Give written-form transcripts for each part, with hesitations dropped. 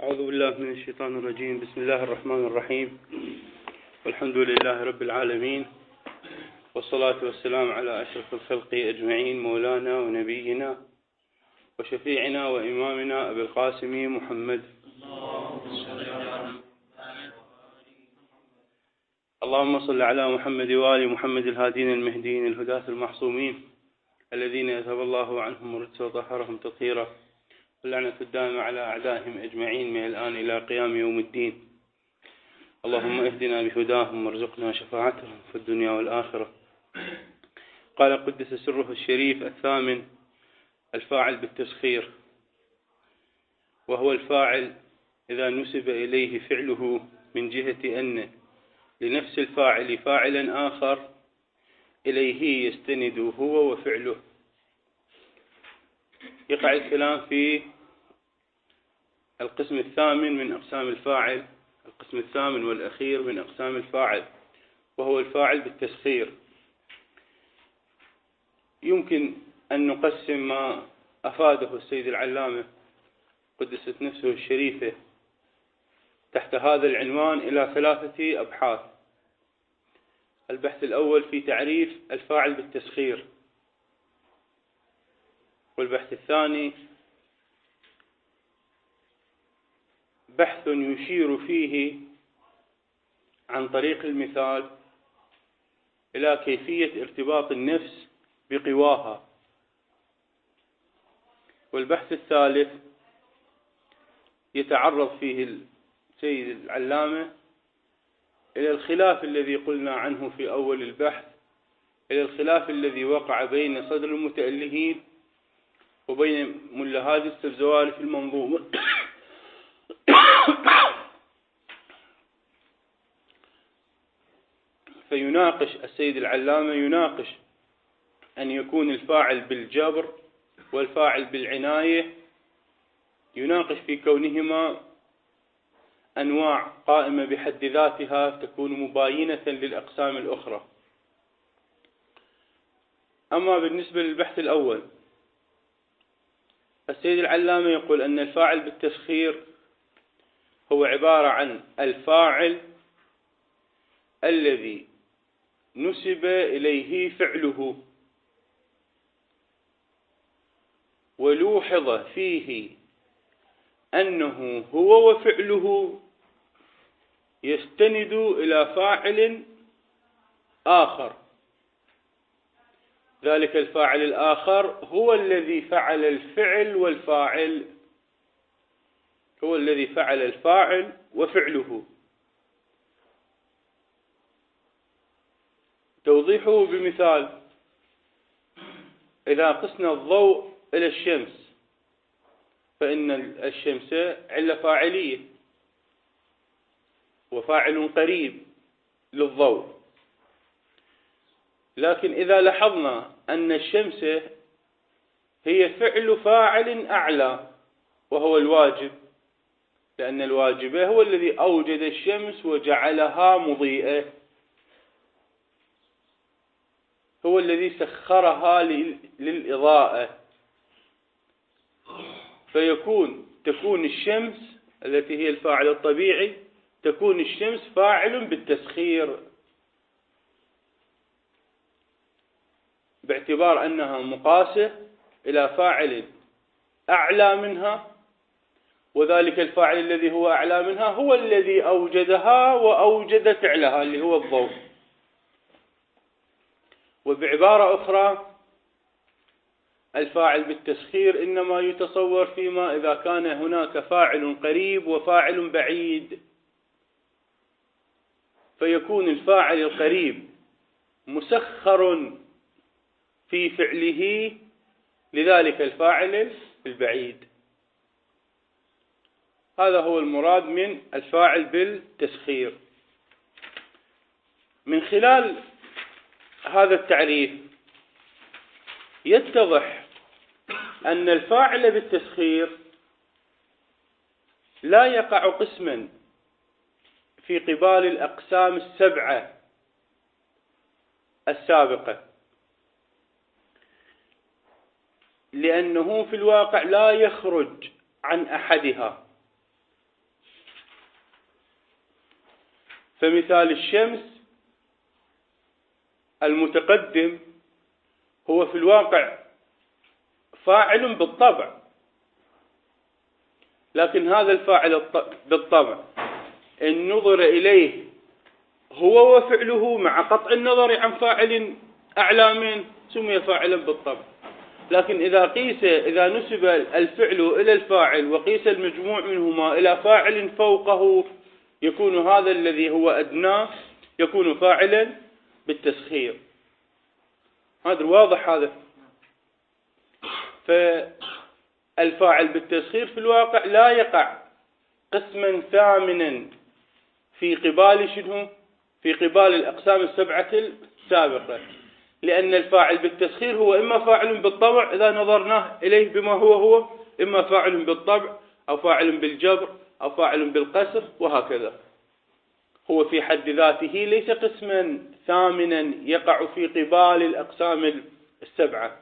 أعوذ بالله من الشيطان الرجيم. بسم الله الرحمن الرحيم، والحمد لله رب العالمين، والصلاة والسلام على أشرف الخلق أجمعين، مولانا ونبينا وشفيعنا وإمامنا أبي القاسم محمد. اللهم صل على محمد وآل محمد الهادين المهديين الهداة المحصومين الذين يذهب الله عنهم الرجس وطهرهم تطهيرا، واللعنة الدائمة على أعدائهم أجمعين من الآن إلى قيام يوم الدين. اللهم اهدنا بهداهم وارزقنا شفاعتهم في الدنيا والآخرة. قال قدس سره الشريف الثامن: الفاعل بالتسخير، وهو الفاعل إذا نسب إليه فعله من جهة أن لنفس الفاعل فاعلا آخر إليه يستند هو وفعله. يقع الكلام في القسم الثامن من أقسام الفاعل، القسم الثامن والأخير من أقسام الفاعل، وهو الفاعل بالتسخير. يمكن أن نقسم ما أفاده السيد العلامة قدست نفسه الشريفة تحت هذا العنوان إلى ثلاثة أبحاث. البحث الأول في تعريف الفاعل بالتسخير، والبحث الثاني بحث يشير فيه عن طريق المثال إلى كيفية ارتباط النفس بقواها، والبحث الثالث يتعرض فيه السيد العلامة إلى الخلاف الذي قلنا عنه في أول البحث، إلى الخلاف الذي وقع بين صدر المتألهين وبين ملا هادي السبزواري في المنظومة. فيناقش السيد العلامة يناقش أن يكون الفاعل بالجبر والفاعل بالعناية، يناقش في كونهما أنواع قائمة بحد ذاتها تكون مباينة للأقسام الأخرى. أما بالنسبة للبحث الأول، السيد العلامة يقول أن الفاعل بالتسخير هو عبارة عن الفاعل الذي نسب إليه فعله، ولوحظ فيه أنه هو وفعله يستند إلى فاعل آخر. ذلك الفاعل الآخر هو الذي فعل الفعل، والفاعل هو الذي فعل الفاعل وفعله. توضيحه بمثال: إذا قسنا الضوء إلى الشمس فإن الشمس علة فاعلية وفاعل قريب للضوء، لكن إذا لاحظنا أن الشمس هي فعل فاعل أعلى وهو الواجب، لأن الواجب هو الذي أوجد الشمس وجعلها مضيئة، هو الذي سخرها للإضاءة. تكون الشمس التي هي الفاعل الطبيعي، تكون الشمس فاعل بالتسخير، باعتبار أنها مقاسة إلى فاعل أعلى منها، وذلك الفاعل الذي هو أعلى منها هو الذي أوجدها وأوجد فعلها اللي هو الضوء. وبعبارة أخرى، الفاعل بالتسخير إنما يتصور فيما إذا كان هناك فاعل قريب وفاعل بعيد، فيكون الفاعل القريب مسخر في فعله لذلك الفاعل البعيد. هذا هو المراد من الفاعل بالتسخير. من خلال هذا التعريف يتضح أن الفاعل بالتسخير لا يقع قسما في قبال الأقسام السبعة السابقة، لأنه في الواقع لا يخرج عن أحدها، فمثال الشمس المتقدم هو في الواقع فاعل بالطبع، لكن هذا الفاعل بالطبع إن نظر إليه هو وفعله مع قطع النظر عن فاعل أعلى منه سمي فاعلا بالطبع. لكن إذا نسب الفعل إلى الفاعل وقيس المجموع منهما إلى فاعل فوقه يكون هذا الذي هو أدناه يكون فاعلا بالتسخير. هذا واضح هذا. فالفاعل بالتسخير في الواقع لا يقع قسما ثامنا في قبال شنو؟ في قبال الأقسام السبعة السابقة، لأن الفاعل بالتسخير هو إما فاعل بالطبع إذا نظرناه إليه بما هو إما فاعل بالطبع أو فاعل بالجبر أو فاعل بالقسر وهكذا. هو في حد ذاته ليس قسما ثامنا يقع في قبال الأقسام السبعة.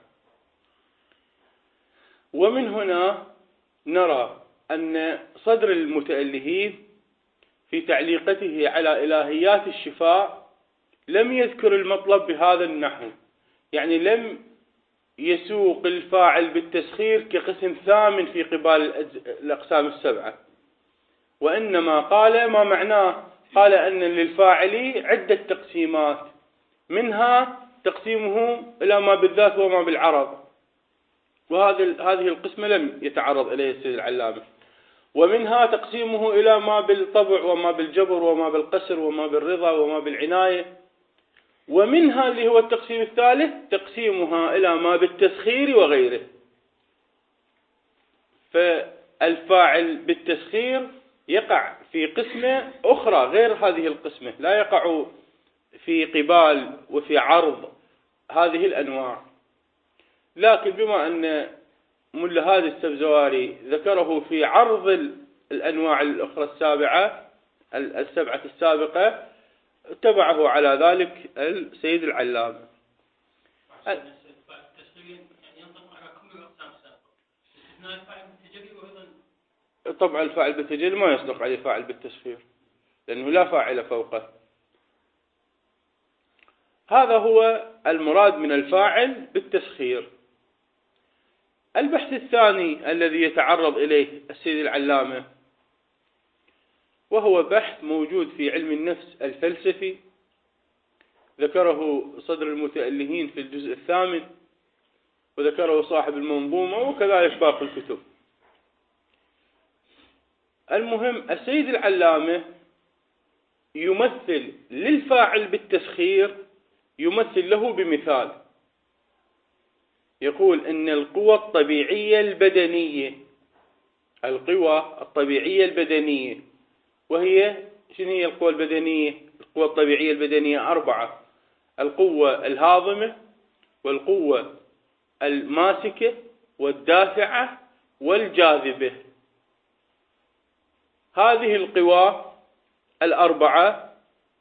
ومن هنا نرى أن صدر المتألهين في تعليقته على إلهيات الشفاء لم يذكر المطلب بهذا النحو، يعني لم يسوق الفاعل بالتسخير كقسم ثامن في قبال الأقسام السبعة، وإنما قال ما معناه، قال أن للفاعل عدة تقسيمات، منها تقسيمه إلى ما بالذات وما بالعرض، وهذه القسمة لم يتعرض إليه السيد العلامة. ومنها تقسيمه إلى ما بالطبع وما بالجبر وما بالقسر وما بالرضا وما بالعناية. ومنها اللي هو التقسيم الثالث تقسيمها إلى ما بالتسخير وغيره. فالفاعل بالتسخير يقع في قسمة أخرى غير هذه القسمة، لا يقع في قبال وفي عرض هذه الأنواع. لكن بما أن ملا هادي السبزواري ذكره في عرض الأنواع الأخرى السبعة السابقة تبعه على ذلك السيد العلامة. طبعا الفاعل بالتجلي ما يصدق عليه فاعل بالتسخير لأنه لا فاعل فوقه. هذا هو المراد من الفاعل بالتسخير. البحث الثاني الذي يتعرض إليه السيد العلامة وهو بحث موجود في علم النفس الفلسفي، ذكره صدر المتألهين في الجزء الثامن، وذكره صاحب المنظومة وكذلك باقي الكتب. المهم السيد العلامة يمثل للفاعل بالتسخير، يمثل له بمثال، يقول إن القوى الطبيعية البدنية، وهي شنو هي القوى البدنية؟ القوى الطبيعية البدنية 4: القوة الهاضمة والقوة الماسكة والدافعة والجاذبة. هذه القوى 4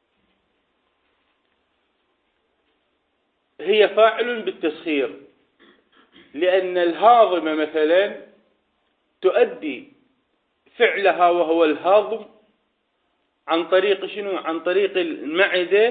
هي فاعل بالتسخير، لأن الهاضمة مثلا تؤدي فعلها وهو الهضم عن طريق شنو؟ عن طريق المعدة،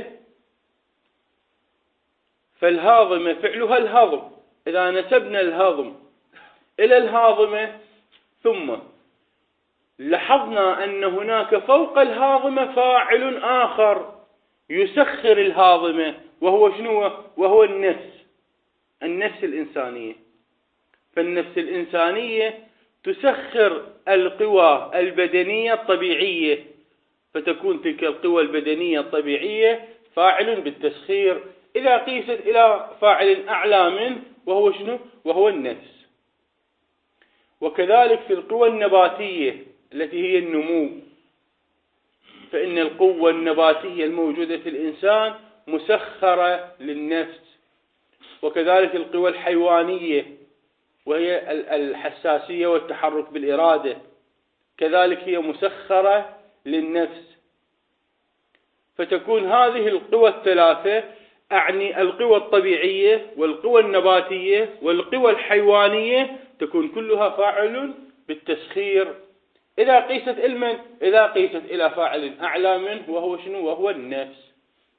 فالهاضمة فعلها الهضم. إذا نسبنا الهضم إلى الهاضمة ثم لاحظنا أن هناك فوق الهاضمة فاعل آخر يسخر الهاضمة وهو شنو؟ وهو النفس الإنسانية. فالنفس الإنسانية تسخر القوى البدنية الطبيعية، فتكون تلك القوى البدنية الطبيعية فاعل بالتسخير إذا قيست إلى فاعل أعلى منه وهو شنو؟ وهو النفس. وكذلك في القوى النباتية التي هي النمو، فإن القوة النباتية الموجودة في الإنسان مسخرة للنفس. وكذلك القوى الحيوانية وهي الحساسية والتحرك بالإرادة، كذلك هي مسخرة للنفس. فتكون هذه القوى الثلاثة، أعني القوى الطبيعية والقوى النباتية والقوى الحيوانية، تكون كلها فاعل بالتسخير إذا قيست إلى فاعل أعلى منه، وهو شنو؟ وهو النفس.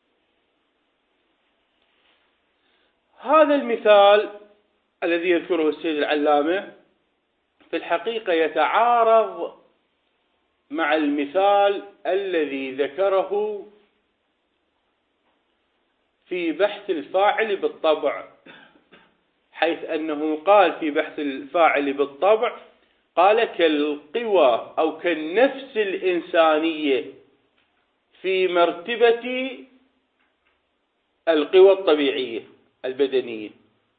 هذا المثال الذي يذكره السيد العلامة في الحقيقة يتعارض مع المثال الذي ذكره في بحث الفاعل بالطبع، حيث أنه قال في بحث الفاعل بالطبع، قال كالقوى أو كالنفس الإنسانية في مرتبة القوى الطبيعية البدنية.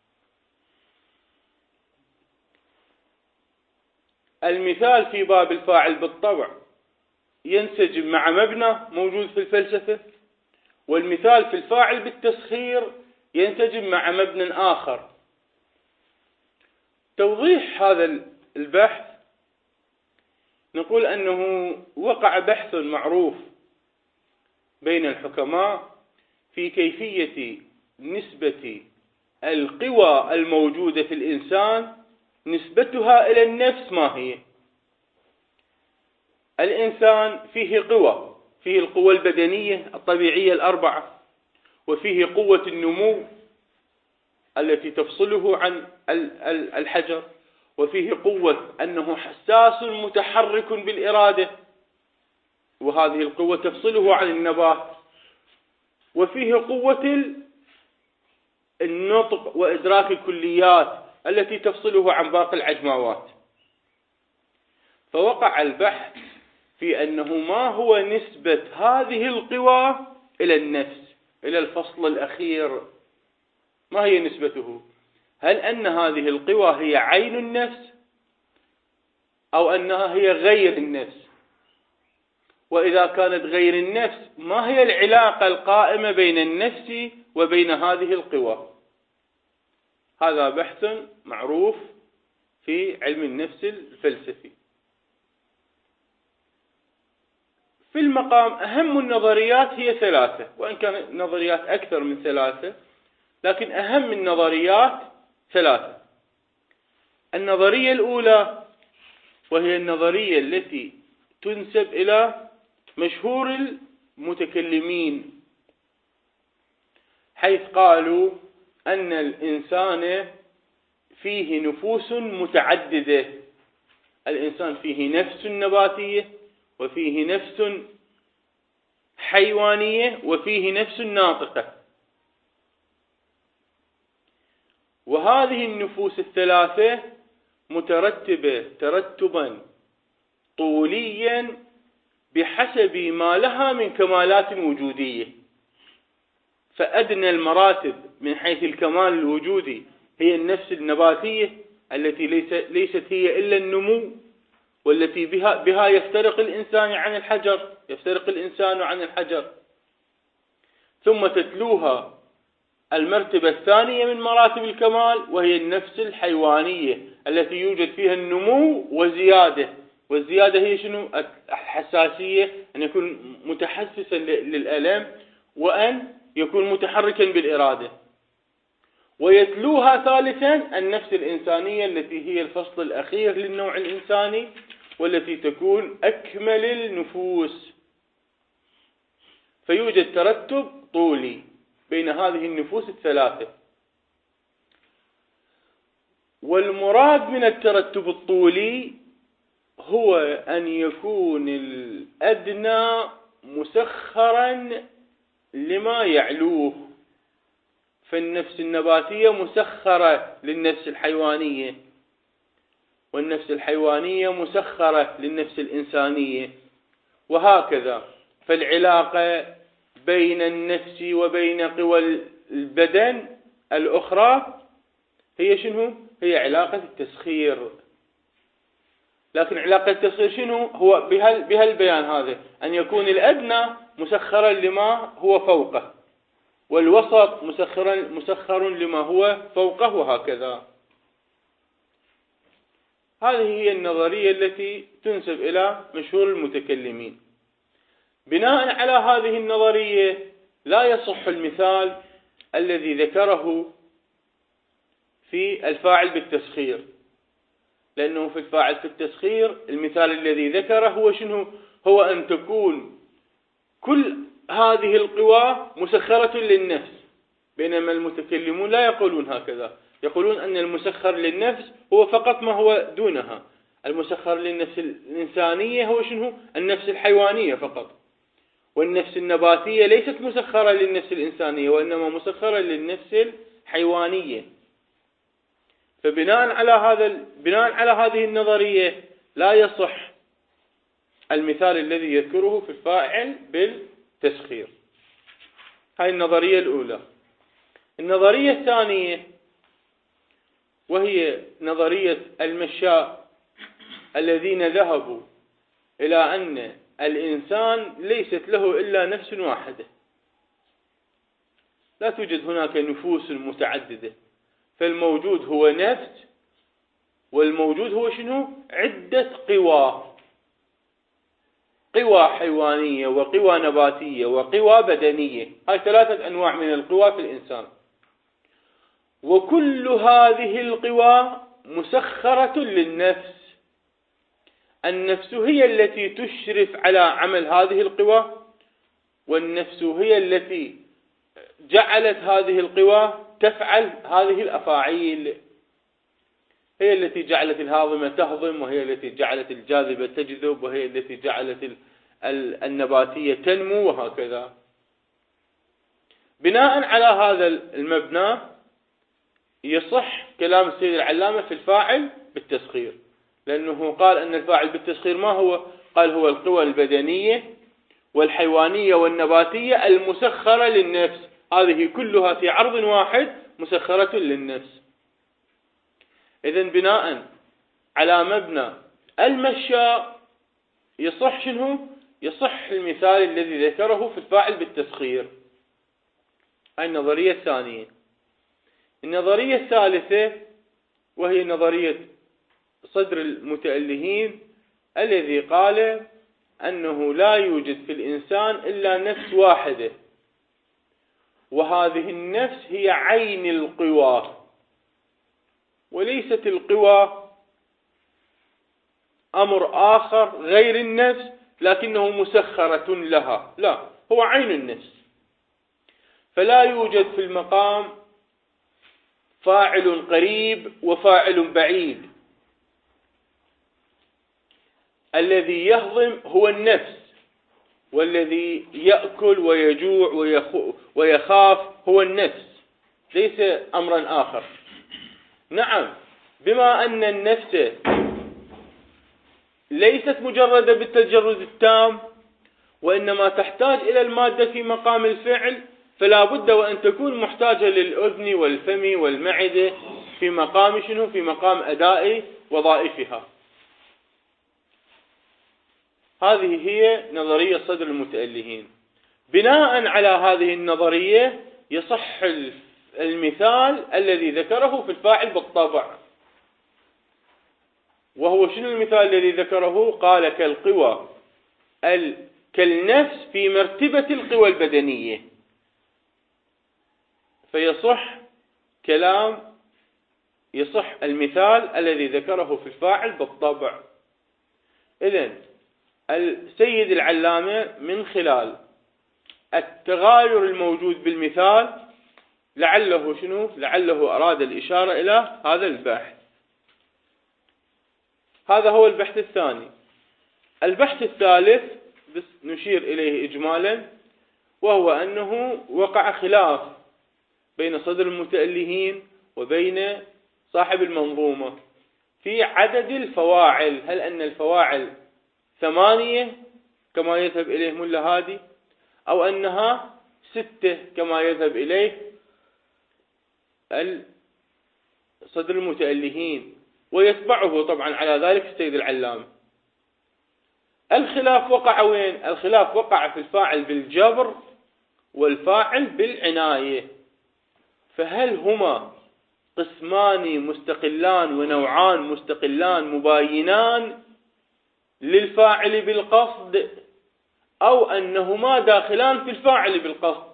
المثال في باب الفاعل بالطبع ينسجم مع مبنى موجود في الفلسفة، والمثال في الفاعل بالتسخير ينسجم مع مبنى آخر. توضيح هذا البحث، نقول أنه وقع بحث معروف بين الحكماء في كيفية نسبة القوى الموجودة في الإنسان، نسبتها إلى النفس ما هي. الإنسان فيه قوى، فيه القوى البدنية الطبيعية الأربعة، وفيه قوة النمو التي تفصله عن الحجر، وفيه قوة أنه حساس متحرك بالإرادة، وهذه القوة تفصله عن النبات، وفيه قوة النطق وإدراك الكليات التي تفصله عن باقي العجماوات. فوقع البحث في أنه ما هو نسبة هذه القوى إلى النفس، إلى الفصل الأخير، ما هي نسبته؟ هل أن هذه القوى هي عين النفس أو أنها هي غير النفس؟ وإذا كانت غير النفس، ما هي العلاقة القائمة بين النفس وبين هذه القوى؟ هذا بحث معروف في علم النفس الفلسفي. في المقام أهم النظريات هي ثلاثة، وإن كان النظريات أكثر من ثلاثة، لكن أهم النظريات ثلاثة. النظرية الأولى وهي النظرية التي تنسب إلى مشهور المتكلمين، حيث قالوا أن الإنسان فيه نفوس متعددة. الإنسان فيه نفس نباتية، وفيه نفس حيوانية، وفيه نفس ناطقة. وهذه النفوس الثلاثة مترتبة ترتبا طوليا بحسب ما لها من كمالات وجودية. فأدنى المراتب من حيث الكمال الوجودي هي النفس النباتية التي ليست هي إلا النمو، والتي بها يفترق الإنسان عن الحجر، يفترق الإنسان عن الحجر. ثم تتلوها المرتبة الثانية من مراتب الكمال، وهي النفس الحيوانية التي يوجد فيها النمو وزيادة. والزيادة هي شنو؟ الحساسية، أن يكون متحسسا للألم، وأن يكون متحركا بالإرادة. ويتلوها ثالثا النفس الإنسانية التي هي الفصل الأخير للنوع الإنساني، والتي تكون أكمل النفوس. فيوجد ترتب طولي بين هذه النفوس الثلاثة. والمراد من الترتب الطولي هو أن يكون الأدنى مسخرا لما يعلوه. فالنفس النباتية مسخرة للنفس الحيوانية، والنفس الحيوانية مسخرة للنفس الإنسانية، وهكذا. فالعلاقة بين النفس وبين قوى البدن الأخرى هي شنو؟ هي علاقة التسخير. لكن علاقة التسخير شنو؟ هو بهالبيان هذا، أن يكون الأدنى مسخرا لما هو فوقه، والوسط مسخر لما هو فوقه، وهكذا. هذه هي النظرية التي تنسب إلى مشهور المتكلمين. بناء على هذه النظرية لا يصح المثال الذي ذكره في الفاعل بالتسخير، لأنه في الفاعل في التسخير المثال الذي ذكره هو شنو؟ هو أن تكون كل هذه القوى مسخرة للنفس، بينما المتكلمون لا يقولون هكذا، يقولون أن المسخر للنفس هو فقط ما هو دونها. المسخر للنفس الإنسانية هو شنو؟ النفس الحيوانية فقط، والنفس النباتية ليست مسخرة للنفس الإنسانية وإنما مسخرة للنفس الحيوانية. فبناء على هذه النظرية لا يصح المثال الذي يذكره في الفاعل بالتسخير. هاي النظرية الأولى. النظرية الثانية وهي نظرية المشاء الذين ذهبوا إلى أن الإنسان ليست له إلا نفس واحدة، لا توجد هناك نفوس متعددة، فالموجود هو نفس، والموجود هو شنو؟ عدة قوى حيوانية وقوى نباتية وقوى بدنية. هاي 3 أنواع من القوى في الإنسان، وكل هذه القوى مسخرة للنفس. النفس هي التي تشرف على عمل هذه القوى، والنفس هي التي جعلت هذه القوى تفعل هذه الأفاعيل، هي التي جعلت الهاضمة تهضم، وهي التي جعلت الجاذبة تجذب، وهي التي جعلت النباتية تنمو، وهكذا. بناء على هذا المبنى يصح كلام السيد العلامة في الفاعل بالتسخير، لأنه قال أن الفاعل بالتسخير ما هو؟ قال هو القوى البدنية والحيوانية والنباتية المسخرة للنفس، هذه كلها في عرض واحد مسخرة للنفس. إذن بناء على مبنى المشاء يصح شنو؟ يصح المثال الذي ذكره في الفاعل بالتسخير. هاي النظرية الثانية. النظرية الثالثة وهي نظرية صدر المتألهين الذي قال أنه لا يوجد في الإنسان إلا نفس واحدة، وهذه النفس هي عين القوى، وليست القوى أمر آخر غير النفس لكنه مسخرة لها، لا، هو عين النفس. فلا يوجد في المقام فاعل قريب وفاعل بعيد، الذي يهضم هو النفس، والذي يأكل ويجوع ويخاف هو النفس، ليس أمرا آخر. نعم، بما أن النفس ليست مجردة بالتجرد التام، وإنما تحتاج إلى المادة في مقام الفعل، فلا بد وأن تكون محتاجة للأذن والفم والمعدة في مقام شنو؟ في مقام أداء وظائفها. هذه هي نظرية صدر المتألهين. بناء على هذه النظرية يصح المثال الذي ذكره في الفاعل بالطبع. وهو شنو المثال الذي ذكره؟ قال كالقوى كالنفس في مرتبة القوى البدنية. فيصح المثال الذي ذكره في الفاعل بالطبع. إذن السيد العلامة من خلال التغاير الموجود بالمثال لعله أراد الإشارة إلى هذا البحث. هذا هو البحث الثاني. البحث الثالث بس نشير إليه إجمالا، وهو أنه وقع خلاف بين صدر المتألهين وبين صاحب المنظومة في عدد الفواعل. هل أن الفواعل 8 كما يذهب إليه ملا هادي، أو أنها 6 كما يذهب إليه صدر المتألهين، ويتبعه طبعا على ذلك السيد العلامة. الخلاف وقع وين؟ الخلاف وقع في الفاعل بالجبر والفاعل بالعناية. فهل هما قسمان مستقلان ونوعان مستقلان مباينان للفاعل بالقصد، أو أنهما داخلان في الفاعل بالقصد؟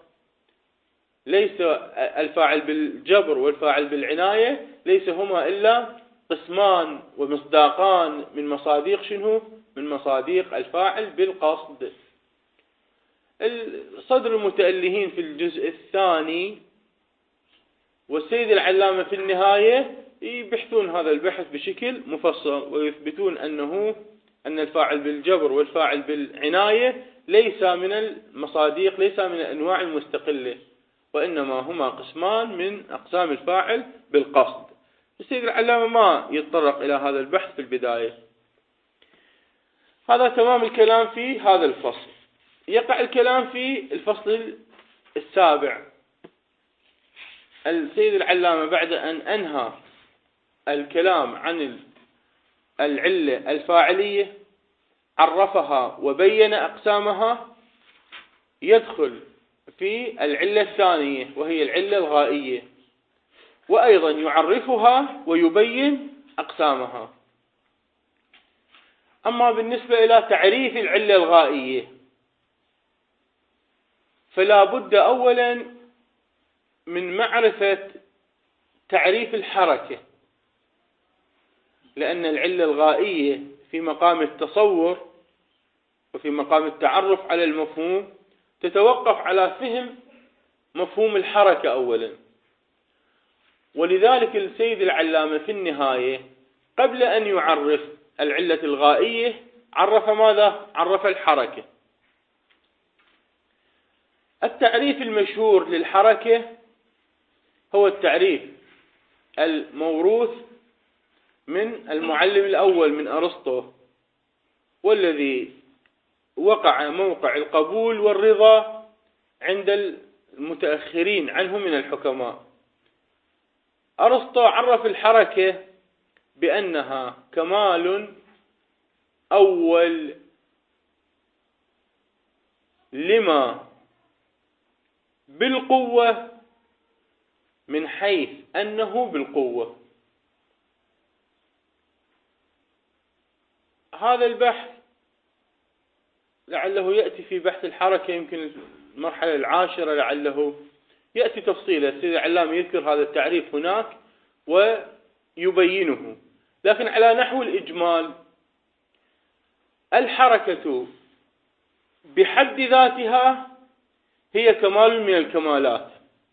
ليس الفاعل بالجبر والفاعل بالعناية ليس هما إلا قسمان ومصداقان من مصاديق شنو؟ من مصاديق الفاعل بالقصد. الصدر المتألهين في الجزء الثاني والسيد العلامة في النهاية يبحثون هذا البحث بشكل مفصل ويثبتون أن الفاعل بالجبر والفاعل بالعناية ليس من المصاديق، ليس من الأنواع المستقلة، وإنما هما قسمان من أقسام الفاعل بالقصد. السيد العلامة ما يتطرق إلى هذا البحث في البداية. هذا تمام الكلام في هذا الفصل. يقع الكلام في الفصل السابع. السيد العلامة بعد أن أنهى الكلام عن العلة الفاعلية عرفها وبين أقسامها، يدخل في العلة الثانية وهي العلة الغائية، وأيضا يعرفها ويبين أقسامها. أما بالنسبة إلى تعريف العلة الغائية فلا بد أولا من معرفة تعريف الحركة، لأن العلة الغائية في مقام التصور وفي مقام التعرف على المفهوم تتوقف على فهم مفهوم الحركة أولا. ولذلك السيد العلامة في النهاية قبل أن يعرف العلة الغائية عرف ماذا؟ عرف الحركة. التعريف المشهور للحركة هو التعريف الموروث من المعلم الأول من أرسطو، والذي وقع موقع القبول والرضا عند المتأخرين عنه من الحكماء. أرسطو عرف الحركة بأنها كمال أول لما بالقوة من حيث أنه بالقوة. هذا البحث لعله يأتي في بحث الحركة، يمكن المرحلة العاشرة لعله يأتي تفصيلا. السيد العلامة يذكر هذا التعريف هناك ويبينه، لكن على نحو الإجمال الحركة بحد ذاتها هي كمال من الكمالات.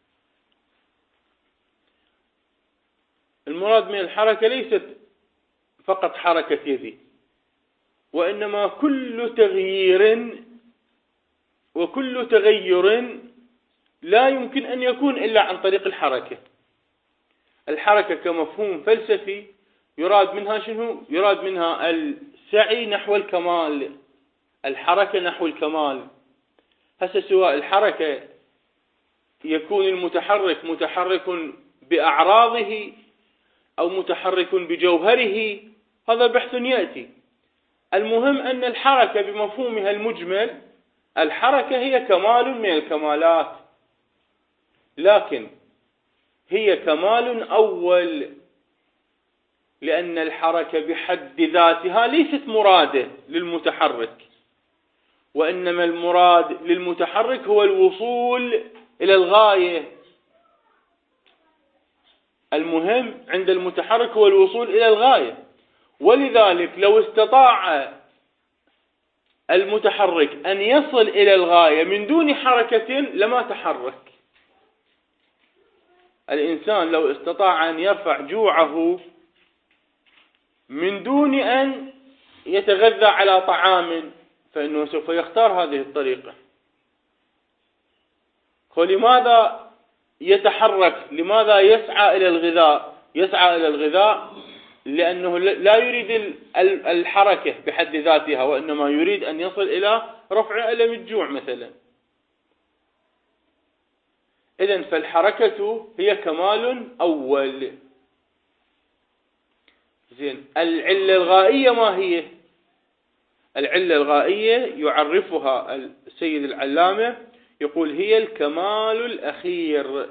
المراد من الحركة ليست فقط حركة يدي، وإنما كل تغيير وكل تغير لا يمكن أن يكون إلا عن طريق الحركة. الحركة كمفهوم فلسفي يراد منها شنو؟ يراد منها السعي نحو الكمال، الحركة نحو الكمال. هسه سواء الحركة يكون المتحرك متحرك بأعراضه أو متحرك بجوهره، هذا بحث يأتي. المهم أن الحركة بمفهومها المجمل، الحركة هي كمال من الكمالات، لكن هي كمال أول، لأن الحركة بحد ذاتها ليست مرادة للمتحرك، وإنما المراد للمتحرك هو الوصول إلى الغاية. المهم عند المتحرك هو الوصول إلى الغاية. ولذلك لو استطاع المتحرك أن يصل إلى الغاية من دون حركة لما تحرك. الإنسان لو استطاع أن يرفع جوعه من دون أن يتغذى على طعام فإنه سوف يختار هذه الطريقة. ولماذا يتحرك؟ لماذا يسعى إلى الغذاء؟ يسعى إلى الغذاء لأنه لا يريد الحركة بحد ذاتها، وإنما يريد أن يصل إلى رفع ألم الجوع مثلا. إذن فالحركة هي كمال أول. زين، العلة الغائية ما هي؟ العلة الغائية يعرفها السيد العلامة، يقول هي الكمال الأخير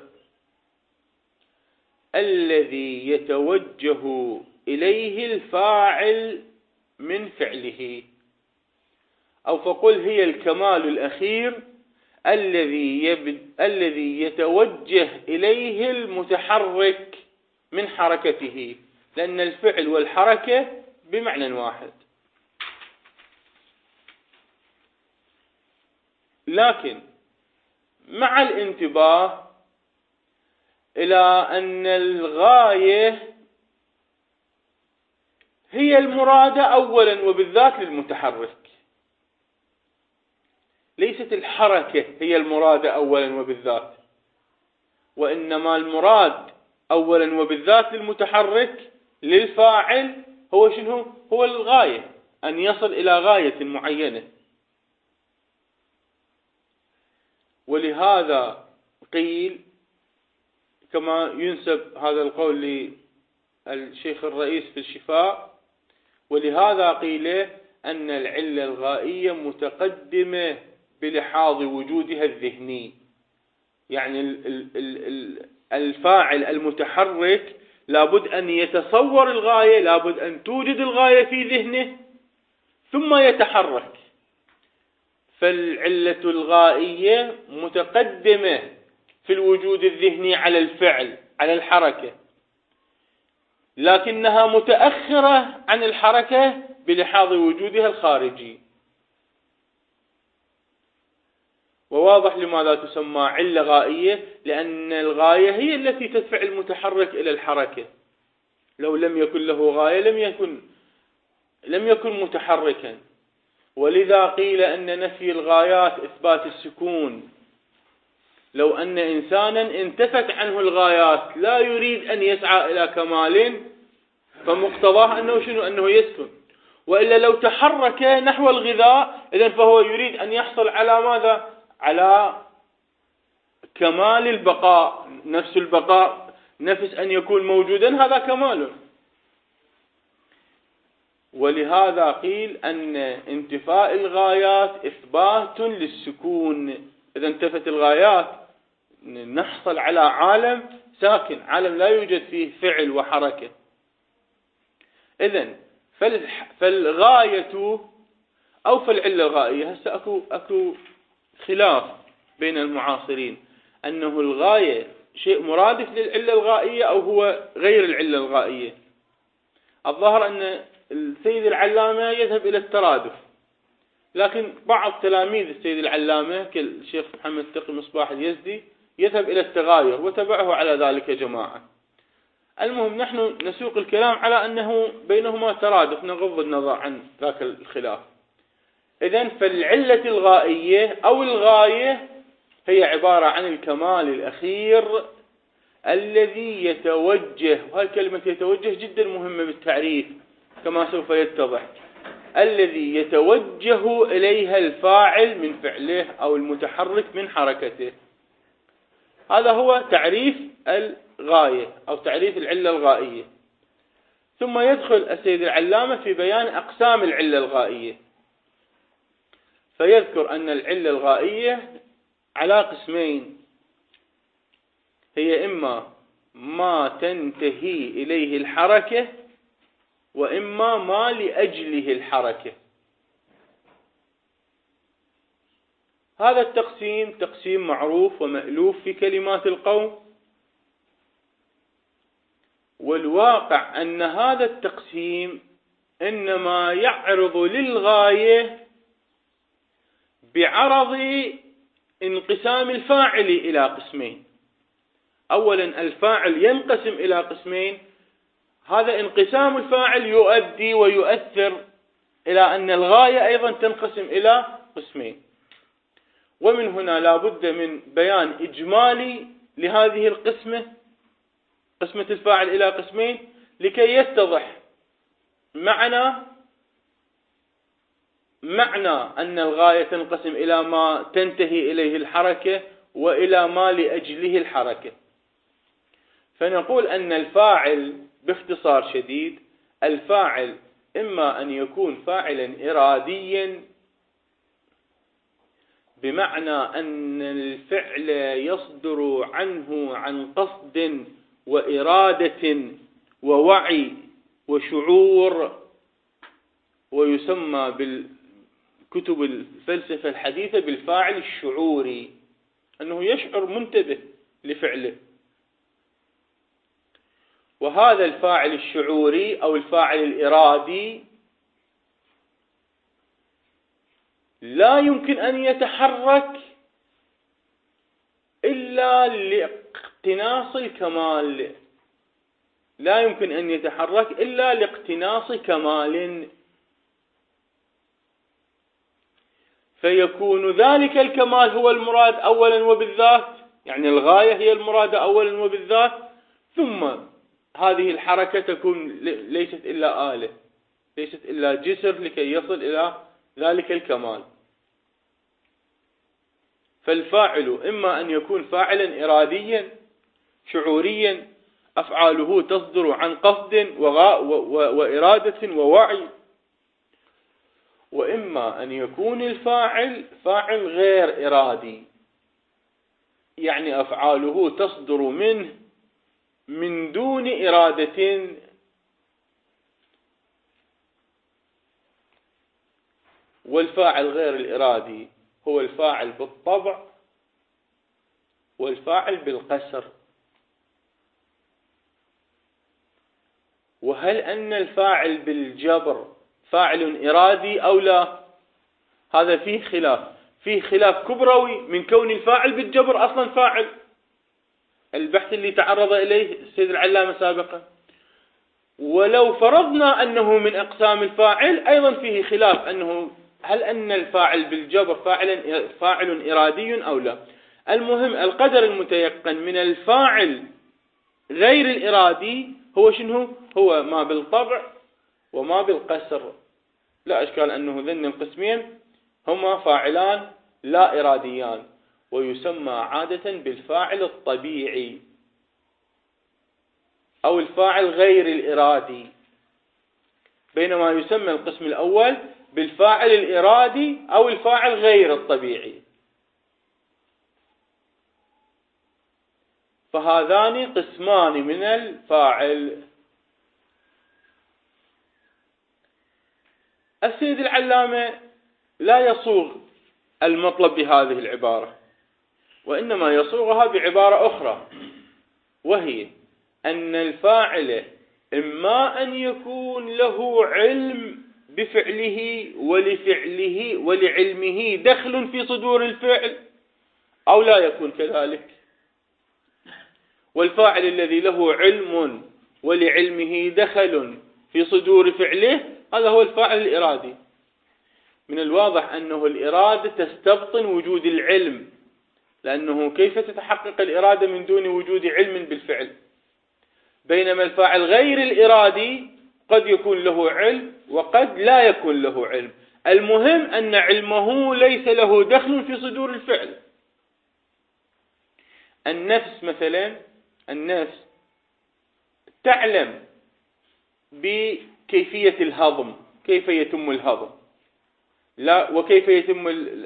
الذي يتوجه إليه الفاعل من فعله، أو فقل هي الكمال الأخير الذي يتوجه إليه المتحرك من حركته. لأن الفعل والحركة بمعنى واحد. لكن مع الانتباه إلى أن الغاية هي المرادة أولا وبالذات للمتحرك، ليست الحركة هي المرادة أولا وبالذات، وإنما المراد أولا وبالذات للمتحرك للفاعل هو شنو؟ هو الغاية، أن يصل إلى غاية معينة. ولهذا قيل كما ينسب هذا القول للشيخ الرئيس في الشفاء، ولهذا قيل أن العلة الغائية متقدمة بلحاظ وجودها الذهني، يعني الفاعل المتحرك لابد أن يتصور الغاية، لابد أن توجد الغاية في ذهنه ثم يتحرك. فالعلة الغائية متقدمة في الوجود الذهني على الفعل، على الحركة، لكنها متأخرة عن الحركة بلحاظ وجودها الخارجي. وواضح لماذا تسمى علة غائية، لأن الغاية هي التي تدفع المتحرك إلى الحركة. لو لم يكن له غاية لم يكن متحركا. ولذا قيل أن نفي الغايات إثبات السكون. لو أن إنسانا انتفت عنه الغايات لا يريد أن يسعى إلى كمال، فمقتضاه أنه شنو؟ أنه يسكن. وإلا لو تحرك نحو الغذاء إذن فهو يريد أن يحصل على ماذا؟ على كمال البقاء، نفس البقاء، نفس أن يكون موجودا، هذا كمال. ولهذا قيل أن انتفاء الغايات إثبات للسكون. إذا انتفت الغايات نحصل على عالم ساكن، عالم لا يوجد فيه فعل وحركة. إذن فالغاية أو فالعلة الغائية، هسه أكو خلاف بين المعاصرين أنه الغاية شيء مرادف للعلة الغائية أو هو غير العلة الغائية. الظاهر أن السيد العلامة يذهب إلى الترادف، لكن بعض تلاميذ السيد العلامة كالشيخ محمد تقي مصباح اليزدي يذهب إلى التغاير، وتبعه على ذلك جماعة. المهم نحن نسوق الكلام على أنه بينهما ترادف، نغض النظر عن ذاك الخلاف. إذن فالعلة الغائية أو الغاية هي عبارة عن الكمال الأخير الذي يتوجه، وهي كلمة يتوجه جدا مهمة بالتعريف كما سوف يتضح، الذي يتوجه إليها الفاعل من فعله أو المتحرك من حركته. هذا هو تعريف الغاية أو تعريف العلة الغائية. ثم يدخل السيد العلامة في بيان أقسام العلة الغائية، فيذكر أن العلة الغائية على قسمين: هي إما ما تنتهي إليه الحركة، وإما ما لأجله الحركة. هذا التقسيم تقسيم معروف ومألوف في كلمات القوم، والواقع أن هذا التقسيم إنما يعرض للغاية بعرض انقسام الفاعل إلى قسمين. أولا الفاعل ينقسم إلى قسمين، هذا انقسام الفاعل يؤدي ويؤثر إلى أن الغاية أيضا تنقسم إلى قسمين. ومن هنا لا بد من بيان إجمالي لهذه القسمة، قسمة الفاعل إلى قسمين، لكي يتضح معنى أن الغاية تنقسم إلى ما تنتهي إليه الحركة وإلى ما لأجله الحركة. فنقول أن الفاعل باختصار شديد، الفاعل إما أن يكون فاعلا إراديا، بمعنى أن الفعل يصدر عنه عن قصد وإرادة ووعي وشعور، ويسمى بالكتب الفلسفة الحديثة بالفاعل الشعوري، أنه يشعر منتبه لفعله. وهذا الفاعل الشعوري أو الفاعل الإرادي لا يمكن أن يتحرك إلا لاقتناص الكمال، لا يمكن أن يتحرك إلا لاقتناص كمال، فيكون ذلك الكمال هو المراد أولا وبالذات، يعني الغاية هي المراد أولا وبالذات، ثم هذه الحركة تكون ليست إلا آلة، ليست إلا جسر لكي يصل إلى ذلك الكمال. فالفاعل إما أن يكون فاعلا إراديا شعوريا أفعاله تصدر عن قصد وإرادة ووعي، وإما أن يكون الفاعل فاعل غير إرادي، يعني أفعاله تصدر منه من دون إرادة، والفاعل غير الإرادي هو الفاعل بالطبع والفاعل بالقسر. وهل أن الفاعل بالجبر فاعل إرادي أو لا؟ هذا فيه خلاف كبروي من كون الفاعل بالجبر أصلا فاعل، البحث اللي تعرض إليه السيد العلامة سابقا. ولو فرضنا أنه من أقسام الفاعل أيضا فيه خلاف، أنه هل أن الفاعل بالجبر فاعل إرادي أو لا. المهم القدر المتيقن من الفاعل غير الإرادي هو شنو؟ هو ما بالطبع وما بالقسر. لا إشكال أنه ذن القسمين هما فاعلان لا إراديان، ويسمى عادة بالفاعل الطبيعي أو الفاعل غير الإرادي، بينما يسمى القسم الأول بالفاعل الإرادي أو الفاعل غير الطبيعي. فهذان قسمان من الفاعل. السيد العلامة لا يصوغ المطلب بهذه العبارة، وإنما يصوغها بعبارة أخرى، وهي أن الفاعل إما أن يكون له علم بفعله ولفعله ولعلمه دخل في صدور الفعل، أو لا يكون كذلك. والفاعل الذي له علم ولعلمه دخل في صدور فعله هذا هو الفاعل الإرادي. من الواضح أنه الإرادة تستبطن وجود العلم، لأنه كيف تتحقق الإرادة من دون وجود علم بالفعل؟ بينما الفاعل غير الإرادي قد يكون له علم وقد لا يكون له علم، المهم أن علمه ليس له دخل في صدور الفعل. النفس مثلا، النفس تعلم بكيفية الهضم، كيف يتم الهضم، لا وكيف يتم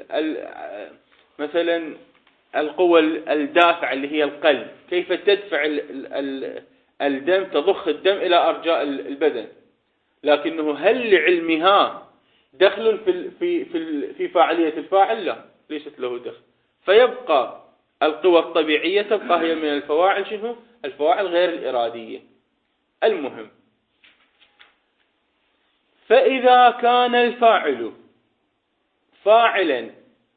مثلا القوة الدافعة اللي هي القلب، كيف تدفع الدم، تضخ الدم إلى أرجاء البدن، لكنه هل لعلمها دخل في فاعلية الفاعل؟ لا، ليست له دخل. فيبقى القوى الطبيعية تبقى هي من الفواعل شنو؟ الفواعل غير الإرادية. المهم، فإذا كان الفاعل فاعلا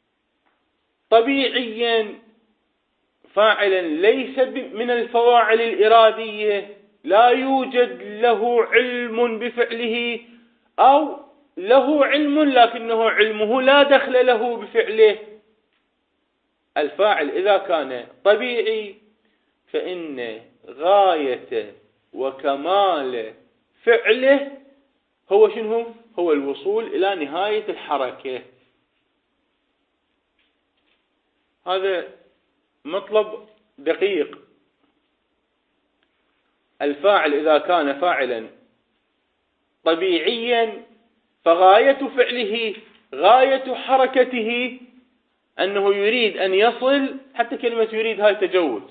طبيعيا، فاعلا ليس من الفواعل الإرادية، لا يوجد له علم بفعله، أو له علم لكنه علمه لا دخل له بفعله. الفاعل إذا كان طبيعي فإن غاية وكمال فعله هو شنو؟ هو الوصول إلى نهاية الحركة. هذا مطلب دقيق. الفاعل إذا كان فاعلا طبيعيا فغاية فعله، غاية حركته أنه يريد أن يصل، حتى كلمة يريد هاي تجوز،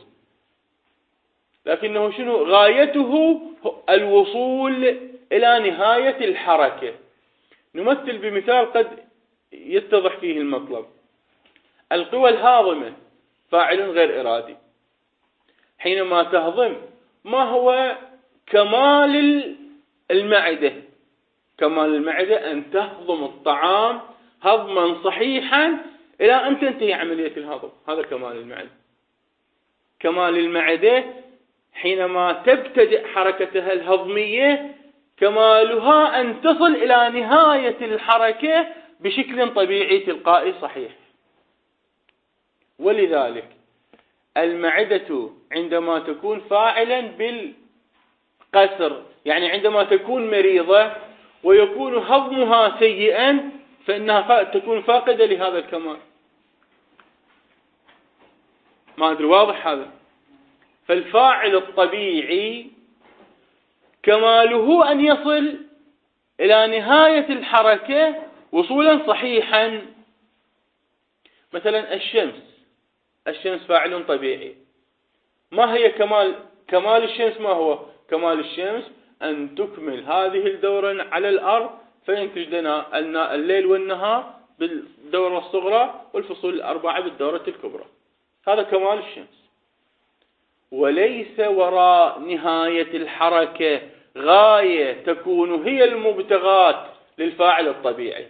لكنه شنو غايته؟ الوصول إلى نهاية الحركة. نمثل بمثال قد يتضح فيه المطلب. القوى الهاضمة فاعل غير إرادي، حينما تهضم ما هو كمال المعدة. كمال المعدة أن تهضم الطعام هضما صحيحا إلى أن تنتهي عملية الهضم، هذا كمال المعدة. كمال المعدة حينما تبتدئ حركتها الهضمية كمالها أن تصل إلى نهاية الحركة بشكل طبيعي تلقائي صحيح. ولذلك المعدة عندما تكون فاعلا بالقسر، يعني عندما تكون مريضة ويكون هضمها سيئا، فإنها تكون فاقدة لهذا الكمال. ما أدري واضح هذا؟ فالفاعل الطبيعي كماله أن يصل إلى نهاية الحركة وصولا صحيحا. مثلا الشمس فاعل طبيعي. ما هي كمال الشمس؟ ما هو كمال الشمس؟ أن تكمل هذه الدورة على الأرض فينتج لنا الليل والنهار بالدورة الصغرى والفصول الأربعة بالدورة الكبرى. هذا كمال الشمس. وليس وراء نهاية الحركة غاية تكون هي المبتغاة للفاعل الطبيعي.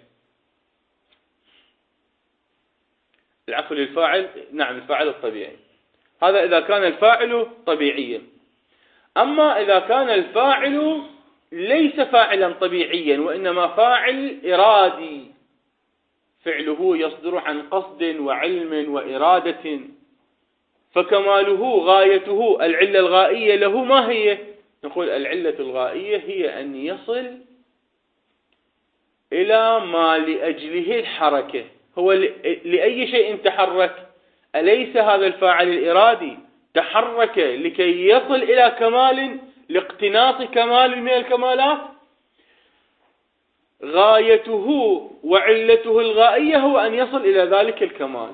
العفو للفاعل، نعم الفاعل الطبيعي. هذا إذا كان الفاعل طبيعيا. أما إذا كان الفاعل ليس فاعلا طبيعيا وإنما فاعل إرادي، فعله يصدر عن قصد وعلم وإرادة، فكماله غايته العلة الغائية له ما هي؟ نقول العلة الغائية هي أن يصل إلى ما لأجله الحركة. هو لأي شيء تحرك؟ أليس هذا الفاعل الإرادي تحرك لكي يصل إلى كمال، لاقتناص كمال من الكمالات؟ غايته وعلته الغائية هو أن يصل إلى ذلك الكمال.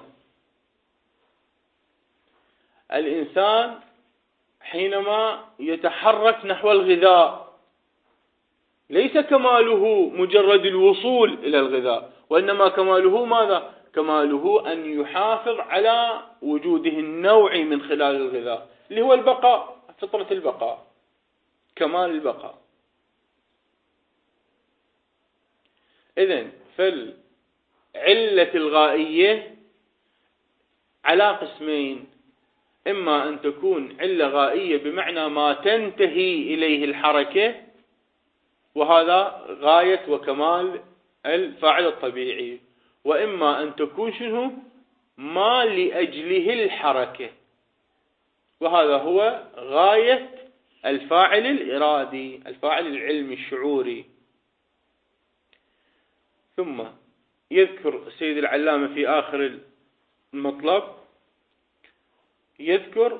الإنسان حينما يتحرك نحو الغذاء ليس كماله مجرد الوصول إلى الغذاء، وإنما كماله ماذا؟ كماله أن يحافظ على وجوده النوعي من خلال الغذاء، اللي هو البقاء، فطرة البقاء، كمال البقاء. إذن فالعلة الغائية على قسمين: إما أن تكون علة غائية بمعنى ما تنتهي إليه الحركة، وهذا غاية وكمال الفاعل الطبيعي، وإما أن تكون شنو؟ ما لأجله الحركة، وهذا هو غاية الفاعل الإرادي، الفاعل العلمي الشعوري. ثم يذكر السيد العلامة في آخر المطلب، يذكر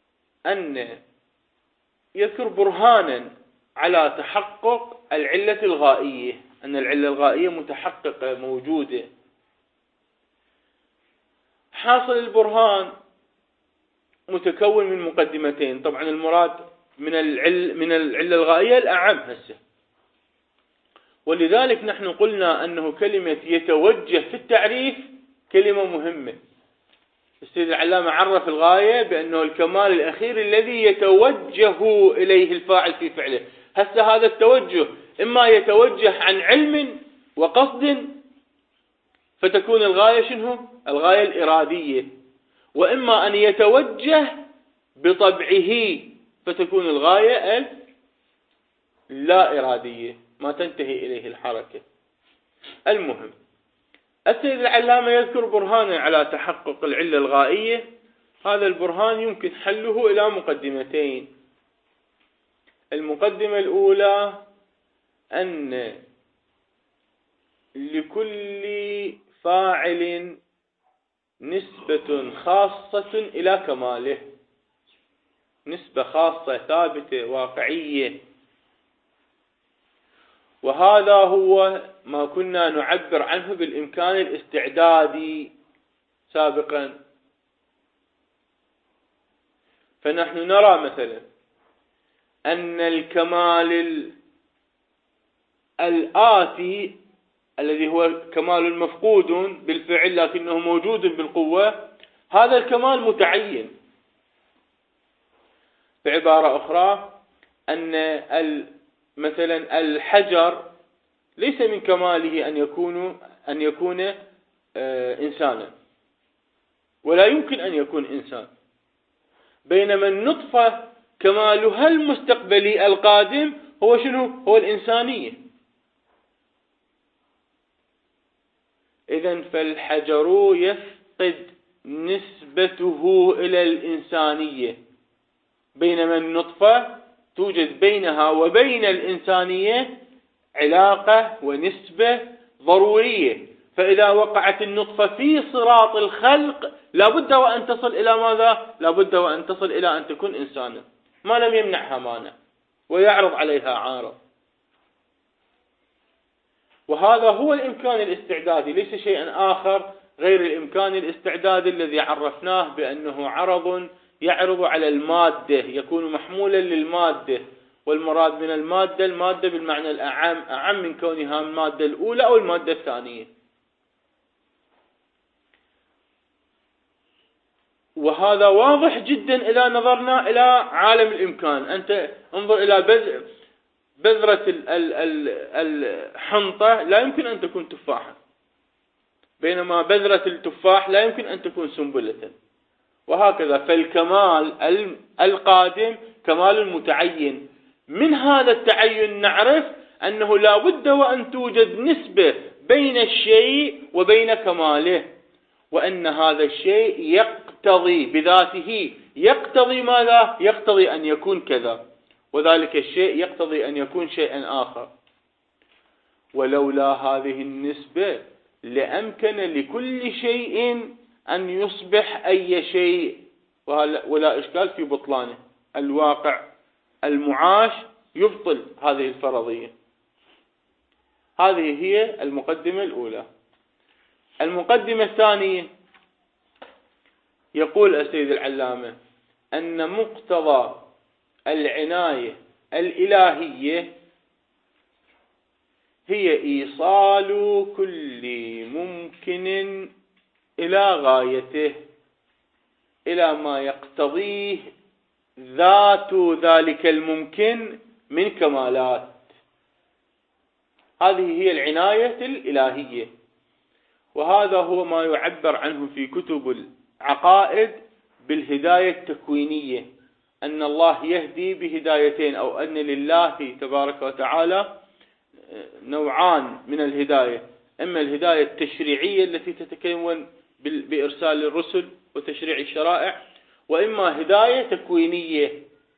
برهانا على تحقق العلة الغائية، أن العلة الغائية متحققة موجودة. حاصل البرهان متكون من مقدمتين. طبعا المراد من العلة الغائية الأعم هسه، ولذلك نحن قلنا أنه كلمة يتوجه في التعريف كلمة مهمة. السيد العلامة عرف الغاية بأنه الكمال الأخير الذي يتوجه إليه الفاعل في فعله. هسه هذا التوجه إما يتوجه عن علم وقصد فتكون الغاية شنو؟ الغاية الإرادية، وإما أن يتوجه بطبعه فتكون الغاية اللا إرادية، ما تنتهي إليه الحركة. المهم السيد العلامة يذكر برهانا على تحقق العلة الغائية. هذا البرهان يمكن حله إلى مقدمتين. المقدمة الأولى أن لكل فاعل نسبة خاصة إلى كماله، نسبة خاصة ثابتة واقعية، وهذا هو ما كنا نعبر عنه بالإمكان الاستعدادي سابقا. فنحن نرى مثلا أن الكمال الآتي الذي هو كمال مفقود بالفعل لكنه موجود بالقوة، هذا الكمال متعين. بعبارة أخرى، أن مثلا الحجر ليس من كماله أن يكون إنسانا، ولا يمكن أن يكون إنسان، بينما النطفة كمالها المستقبلي القادم هو شنو؟ هو الإنسانية. إذن فالحجر يفقد نسبته إلى الإنسانية، بينما النطفة توجد بينها وبين الإنسانية علاقة ونسبة ضرورية. فإذا وقعت النطفة في صراط الخلق لابد وأن تصل إلى ماذا؟ لابد وأن تصل إلى أن تكون إنسانا، ما لم يمنعها مانع ويعرض عليها عارض. وهذا هو الإمكان الاستعدادي، ليس شيئا آخر غير الإمكان الاستعدادي الذي عرفناه بأنه عرض يعرض على المادة، يكون محمولا للمادة، والمراد من المادة بالمعنى الأعم، أعم من كونها المادة الأولى أو المادة الثانية. وهذا واضح جدا إذا نظرنا إلى عالم الإمكان. أنت انظر إلى بذرة الحنطة لا يمكن أن تكون تفاحا، بينما بذرة التفاح لا يمكن أن تكون سنبلة، وهكذا. فالكمال القادم كمال متعين. من هذا التعين نعرف أنه لا بد وأن توجد نسبة بين الشيء وبين كماله، وأن هذا الشيء يقتضي بذاته، يقتضي ماذا؟ يقتضي أن يكون كذا، وذلك الشيء يقتضي أن يكون شيئا آخر. ولولا هذه النسبة لأمكن لكل شيء أن يصبح أي شيء، ولا إشكال في بطلانه. الواقع المعاش يبطل هذه الفرضية. هذه هي المقدمة الأولى. المقدمة الثانية، يقول السيد العلامة أن مقتضى العناية الإلهية هي إيصال كل ممكن إلى غايته، إلى ما يقتضيه ذات ذلك الممكن من كمالات. هذه هي العناية الإلهية، وهذا هو ما يعبر عنه في كتب العقائد بالهداية التكوينية، أن الله يهدي بهدايتين، أو أن لله تبارك وتعالى نوعان من الهداية: إما الهداية التشريعية التي تتكون بإرسال الرسل وتشريع الشرائع، وإما هداية تكوينية،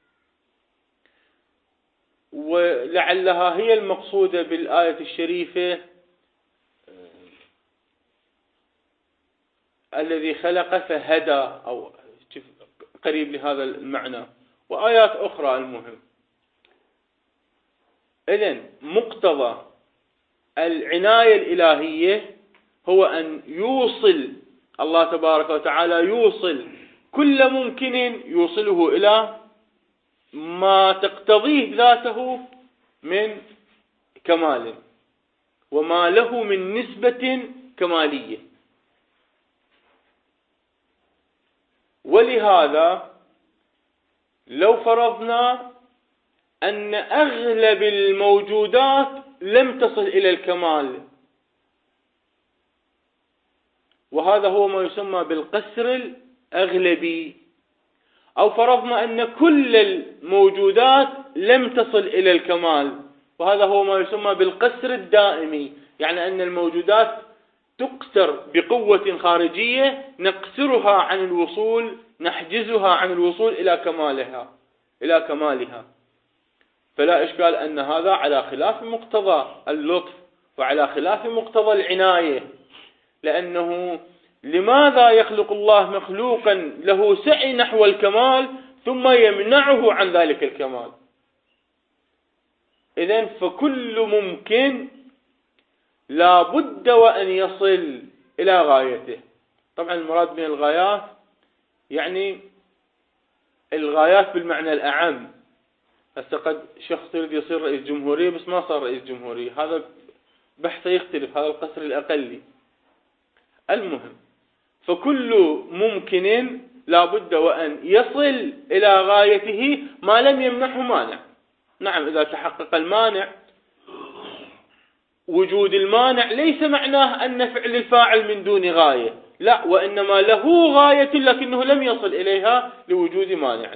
ولعلها هي المقصودة بالآية الشريفة: الذي خلق فهدى، أو قريب لهذا المعنى، وآيات أخرى. المهم، إذن مقتضى العناية الإلهية هو أن يوصل الله تبارك وتعالى، يوصل كل ممكن يوصله إلى ما تقتضيه ذاته من كمال، وما له من نسبة كمالية. ولهذا لو فرضنا أن أغلب الموجودات لم تصل إلى الكمال، وهذا هو ما يسمى بالقسر الأغلبي، أو فرضنا أن كل الموجودات لم تصل إلى الكمال، وهذا هو ما يسمى بالقسر الدائمي، يعني أن الموجودات تقسر بقوة خارجية نقسرها عن الوصول، نحجزها عن الوصول إلى كمالها. فلا إشكال أن هذا على خلاف مقتضى اللطف وعلى خلاف مقتضى العناية، لأنه لماذا يخلق الله مخلوقا له سعي نحو الكمال ثم يمنعه عن ذلك الكمال؟ إذن فكل ممكن لا بد وأن يصل إلى غايته. طبعا المراد من الغايات يعني الغايات بالمعنى الأعم. هسه قد شخص يريد يصير رئيس جمهورية بس ما صار رئيس جمهورية، هذا بحثه يختلف، هذا القصر الأقلي. المهم، فكل ممكن لا بد وأن يصل إلى غايته ما لم يمنحه مانع. نعم إذا تحقق المانع. وجود المانع ليس معناه أن فعل الفاعل من دون غاية، لا، وإنما له غاية لكنه لم يصل إليها لوجود مانع.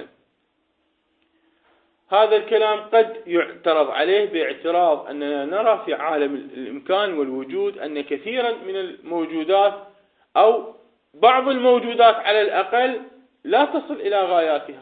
هذا الكلام قد يعترض عليه باعتراض أننا نرى في عالم الإمكان والوجود أن كثيرا من الموجودات أو بعض الموجودات على الأقل لا تصل إلى غاياتها.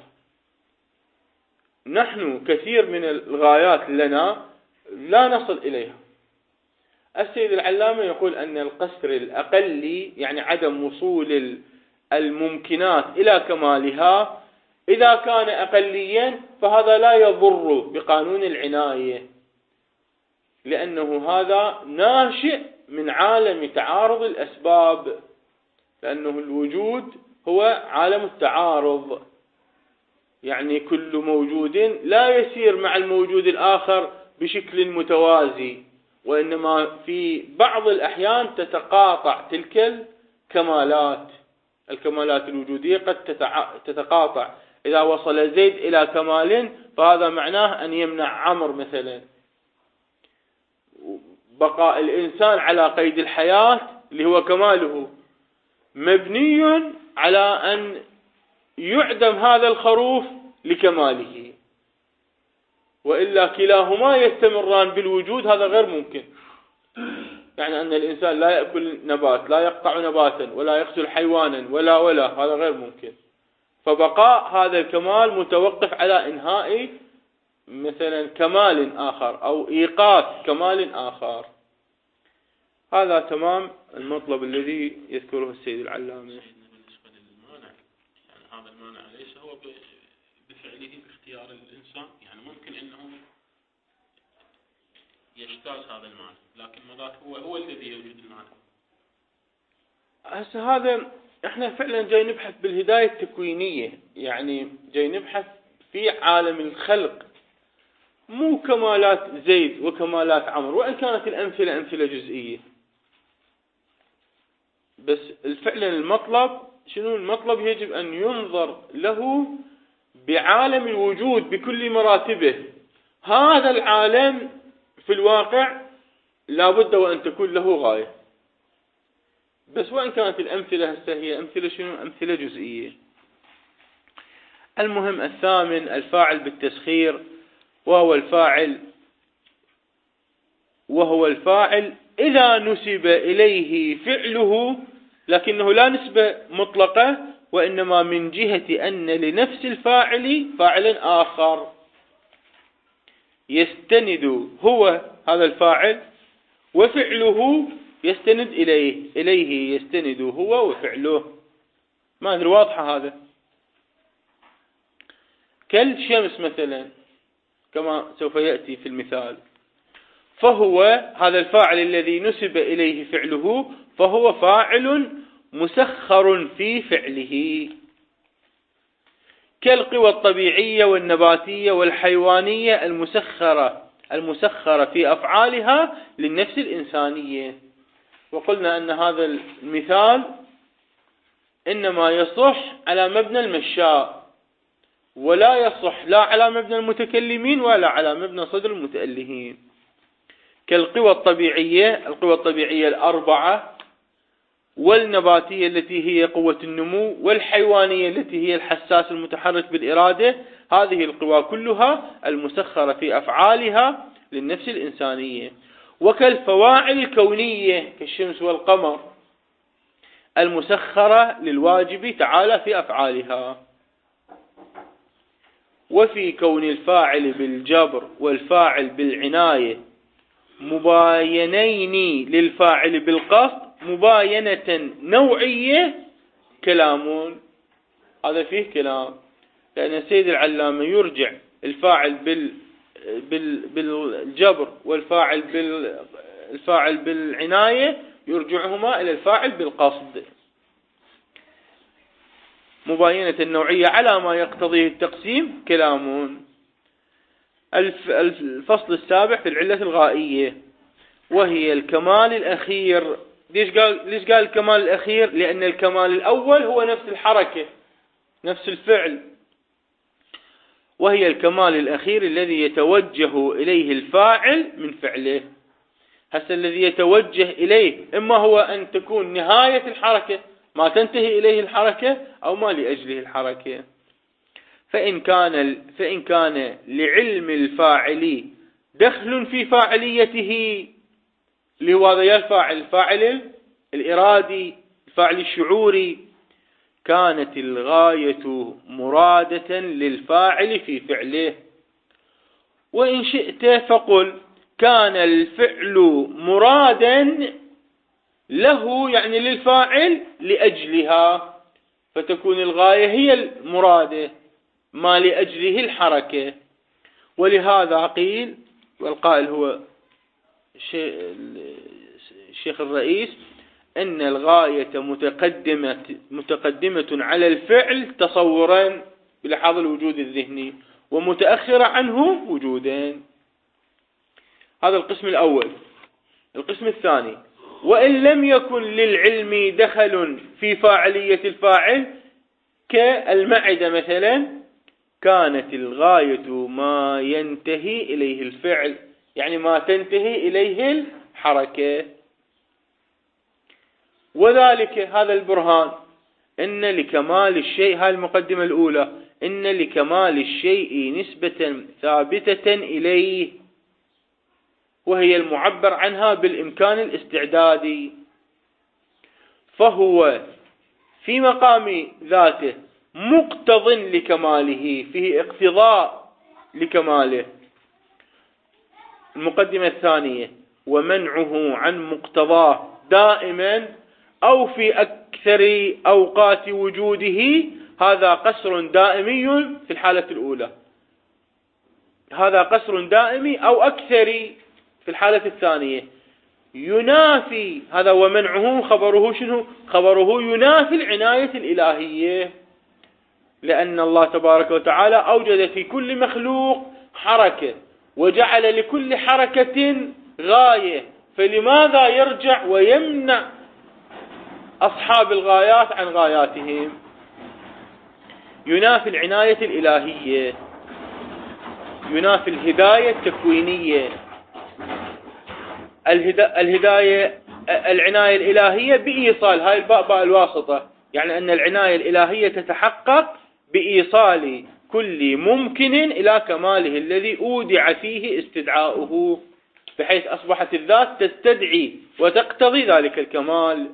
نحن كثير من الغايات لنا لا نصل إليها. السيد العلامة يقول أن القصر الأقلي يعني عدم وصول الممكنات إلى كمالها إذا كان أقليا فهذا لا يضر بقانون العناية، لأنه هذا ناشئ من عالم تعارض الأسباب، لأنه الوجود هو عالم التعارض، يعني كل موجود لا يسير مع الموجود الآخر بشكل متوازي، وإنما في بعض الأحيان تتقاطع تلك الكمالات الوجودية قد تتقاطع. إذا وصل زيد إلى كمال فهذا معناه أن يمنع عمرو مثلا. بقاء الإنسان على قيد الحياة اللي هو كماله مبني على أن يعدم هذا الخروف لكماله، وإلا كلاهما يستمران بالوجود، هذا غير ممكن. يعني أن الإنسان لا يأكل نبات، لا يقطع نباتا، ولا يقتل حيوانا، ولا هذا غير ممكن. فبقاء هذا الكمال متوقف على إنهاء مثلا كمال آخر أو إيقاف كمال آخر. هذا تمام المطلب الذي يذكره السيد العلامة. بالنسبة للمانع، يعني هذا المانع ليس هو بفعله باختيار الإنسان، يعني ممكن أنه يجتاز هذا المانع، لكن مرات هو الذي يوجد المانع. هسه هذا احنا فعلا جاي نبحث بالهداية التكوينية، يعني جاي نبحث في عالم الخلق، مو كمالات زيد وكمالات عمرو، وإن كانت الأمثلة أمثلة جزئية. بس فعلا المطلب شنو؟ المطلب يجب أن ينظر له بعالم الوجود بكل مراتبه. هذا العالم في الواقع لا بد وأن تكون له غاية، بس وإن كانت الأمثلة هي أمثلة شنو؟ أمثلة جزئية. المهم الثامن الفاعل بالتسخير، وهو الفاعل إذا نسب إليه فعله، لكنه لا نسبة مطلقة، وإنما من جهة أن لنفس الفاعل فاعلا آخر يستند هو هذا الفاعل وفعله يستند إليه يستند هو وفعله. ما أدري واضحة هذا؟ كالشمس مثلا كما سوف يأتي في المثال، فهو هذا الفاعل الذي نسب إليه فعله فهو فاعل مسخر في فعله، كالقوى الطبيعية والنباتية والحيوانية المسخرة في أفعالها للنفس الإنسانية. وقلنا أن هذا المثال إنما يصح على مبنى المشاء، ولا يصح لا على مبنى المتكلمين ولا على مبنى صدر المتألهين. كالقوى الطبيعية، القوى الطبيعية الأربعة، والنباتية التي هي قوة النمو، والحيوانية التي هي الحساس المتحرك بالإرادة، هذه القوى كلها المسخرة في أفعالها للنفس الإنسانية. وكالفواعل الكونية كالشمس والقمر المسخرة للواجب تعالى في أفعالها. وفي كون الفاعل بالجبر والفاعل بالعناية مباينين للفاعل بالقصد مباينة نوعية كلام. هذا فيه كلام، لأن السيد العلامة يرجع الفاعل بالجبر والفاعل بالعناية يرجعهما إلى الفاعل بالقصد. مباينة النوعية على ما يقتضيه التقسيم كلام. الفصل السابع في العلة الغائية، وهي الكمال الأخير. ليش قال الكمال الأخير؟ لأن الكمال الأول هو نفس الحركة، نفس الفعل، وهي الكمال الأخير الذي يتوجه إليه الفاعل من فعله. هسه الذي يتوجه إليه إما هو أن تكون نهاية الحركة ما تنتهي إليه الحركة أو ما لأجله الحركة. فإن كان لعلم الفاعل دخل في فاعليته اللي هو هذا الفاعل الإرادي الفاعل الشعوري، كانت الغاية مرادة للفاعل في فعله. وإن شئت فقل كان الفعل مرادا له، يعني للفاعل لأجلها، فتكون الغاية هي المرادة ما لأجله الحركة. ولهذا قيل، والقائل هو الشيخ الرئيس، أن الغاية متقدمة على الفعل تصورا بلحاظ الوجود الذهني، ومتأخرة عنه وجودا. هذا القسم الأول. القسم الثاني: وإن لم يكن للعلم دخل في فاعلية الفاعل كالمعدة مثلا، كانت الغاية ما ينتهي إليه الفعل، يعني ما تنتهي إليه الحركة. وذلك هذا البرهان إن لكمال الشيء، هذه المقدمة الأولى، إن لكمال الشيء نسبة ثابتة إليه، وهي المعبر عنها بالإمكان الاستعدادي، فهو في مقام ذاته مقتض لكماله، فيه اقتضاء لكماله. المقدمة الثانية: ومنعه عن مقتضاه دائما أو في أكثر أوقات وجوده، هذا قصر دائمي في الحالة الأولى، هذا قصر دائمي أو أكثر في الحالة الثانية. ينافي هذا ومنعه، خبره شنو؟ خبره ينافي العناية الإلهية، لأن الله تبارك وتعالى أوجد في كل مخلوق حركة، وجعل لكل حركة غاية، فلماذا يرجع ويمنع أصحاب الغايات عن غاياتهم؟ ينافي العناية الإلهية، ينافي الهداية التكوينية. الهداية العناية الإلهية بإيصال، هاي الباء الواسطة، يعني أن العناية الإلهية تتحقق بإيصال كل ممكن إلى كماله الذي أودع فيه استدعاؤه، بحيث أصبحت الذات تستدعي وتقتضي ذلك الكمال.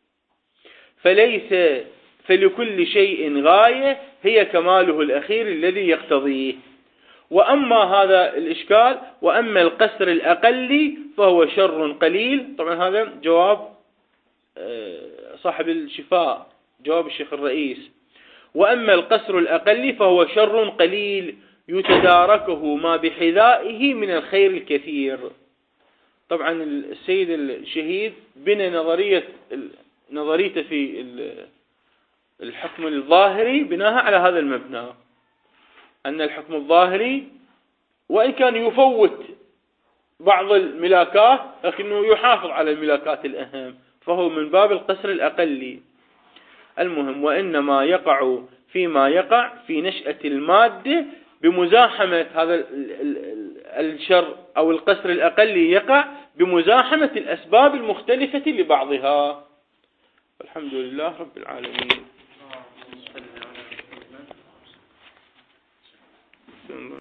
فلكل شيء غاية هي كماله الأخير الذي يقتضيه. وأما هذا الإشكال، وأما القصر الأقلي فهو شر قليل. طبعا هذا جواب صاحب الشفاء، جواب الشيخ الرئيس. وأما القصر الأقلي فهو شر قليل يتداركه ما بحذائه من الخير الكثير. طبعا السيد الشهيد بنى نظريته في الحكم الظاهري بناها على هذا المبنى، أن الحكم الظاهري وإن كان يفوت بعض الملاكات لكنه يحافظ على الملاكات الأهم، فهو من باب القصر الأقلي. المهم، وإنما يقع فيما يقع في نشأة المادة بمزاحمة هذا الشر، أو القصر الأقلي يقع بمزاحمة الأسباب المختلفة لبعضها. الحمد لله رب العالمين.